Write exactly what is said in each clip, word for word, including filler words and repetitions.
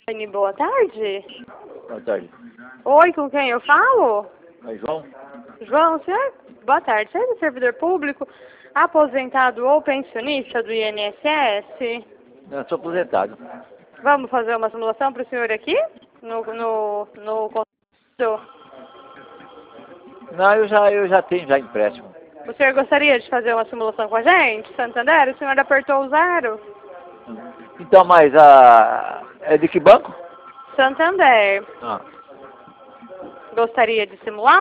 Elaine, boa tarde. Boa tarde. Oi, com quem eu falo? É João? João, senhor? Boa tarde. Você é servidor público, aposentado ou pensionista do I N S S? Eu sou aposentado. Vamos fazer uma simulação para o senhor aqui? No, no, no consulado? Não, eu já, eu já tenho já empréstimo. O senhor gostaria de fazer uma simulação com a gente, Santander? O senhor apertou o zero? Então, mas a... é de que banco? Santander. Ah. Gostaria de simular?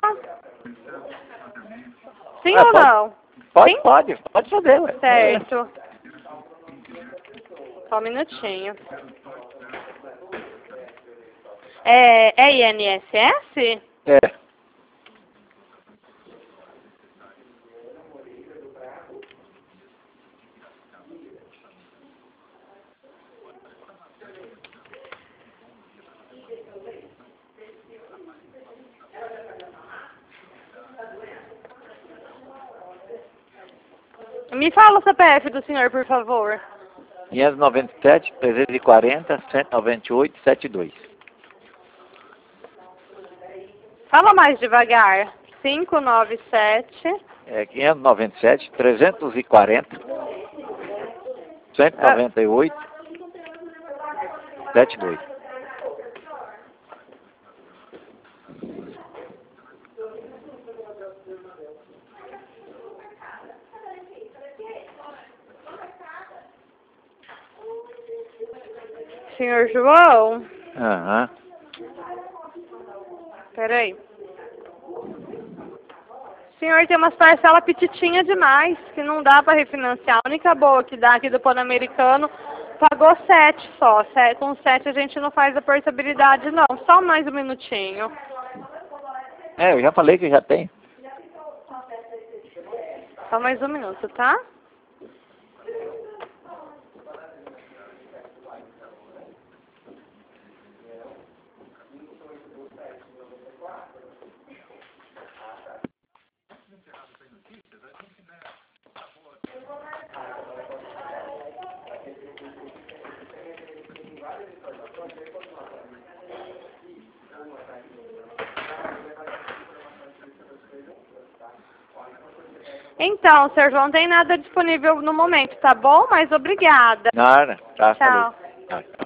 Sim Ah, ou pode, não? Pode, Sim? pode, pode fazer, ué. Certo. Só um minutinho. É, é I N S S? É. Me fala o C P F do senhor, por favor. quinhentos e noventa e sete, trezentos e quarenta, cento e noventa e oito, setenta e dois. Fala mais devagar. cinco nove sete. É quinhentos e noventa e sete, trezentos e quarenta, cento e noventa e oito, setenta e dois. Senhor João? Aham. Peraí. O senhor tem umas parcelas petitinhas demais, que não dá para refinanciar. A única boa que dá aqui do Pan-Americano pagou sete só. Com sete a gente não faz a portabilidade, não. Só mais um minutinho. É, eu já falei que eu já tenho. Só mais um minuto, tá? Então, senhor João, não tem nada disponível no momento, tá bom? Mas obrigada. Nada, tá, Tchau. falei. Tá.